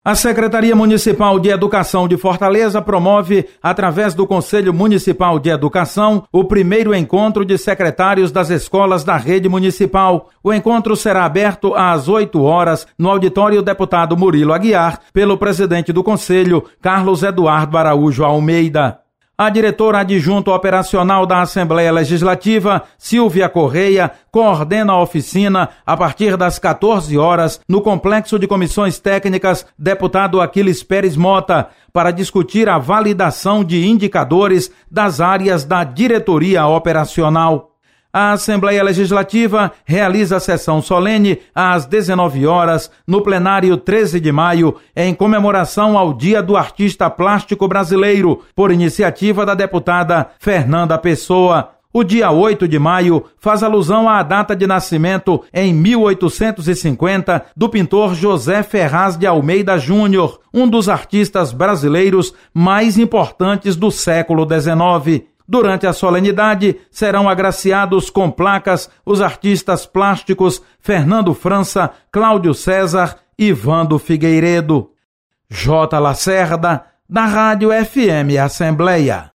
A Secretaria Municipal de Educação de Fortaleza promove, através do Conselho Municipal de Educação, o primeiro encontro de secretários das escolas da rede municipal. O encontro será aberto às 8 horas no auditório Deputado Murilo Aguiar, pelo presidente do Conselho, Carlos Eduardo Araújo Almeida. A diretora adjunta operacional da Assembleia Legislativa, Silvia Correia, coordena a oficina a partir das 14 horas no Complexo de Comissões Técnicas Deputado Aquiles Pérez Mota, para discutir a validação de indicadores das áreas da diretoria operacional. A Assembleia Legislativa realiza a sessão solene às 19 horas no plenário 13 de maio, em comemoração ao Dia do Artista Plástico Brasileiro, por iniciativa da deputada Fernanda Pessoa. O dia 8 de maio faz alusão à data de nascimento, em 1850, do pintor José Ferraz de Almeida Júnior, um dos artistas brasileiros mais importantes do século XIX. Durante a solenidade, serão agraciados com placas os artistas plásticos Fernando França, Cláudio César e Vando Figueiredo. J. Lacerda, da Rádio FM Assembleia.